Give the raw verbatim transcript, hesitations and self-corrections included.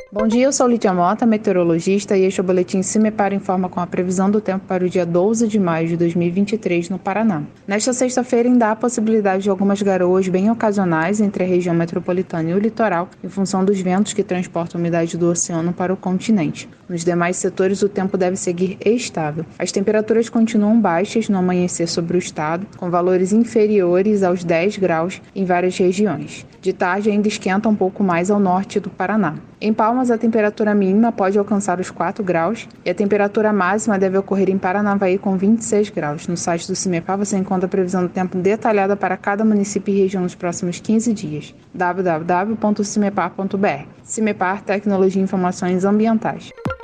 Bom dia, eu sou Lídia Mota, meteorologista, e este é o boletim CIMEPAR informa com a previsão do tempo para o dia doze de maio de dois mil e vinte e três no Paraná. Nesta sexta-feira ainda há possibilidade de algumas garoas bem ocasionais entre a região metropolitana e o litoral, em função dos ventos que transportam a umidade do oceano para o continente. Nos demais setores, o tempo deve seguir estável. As temperaturas continuam baixas no amanhecer sobre o estado, com valores inferiores aos dez graus em várias regiões. De tarde ainda esquenta um pouco mais ao norte do Paraná. Em Palmas, a temperatura mínima pode alcançar os quatro graus e a temperatura máxima deve ocorrer em Paranavaí com vinte e seis graus. No site do CIMEPAR você encontra a previsão do tempo detalhada para cada município e região nos próximos quinze dias. w w w ponto cimepar ponto b r. CIMEPAR, Tecnologia e Informações Ambientais.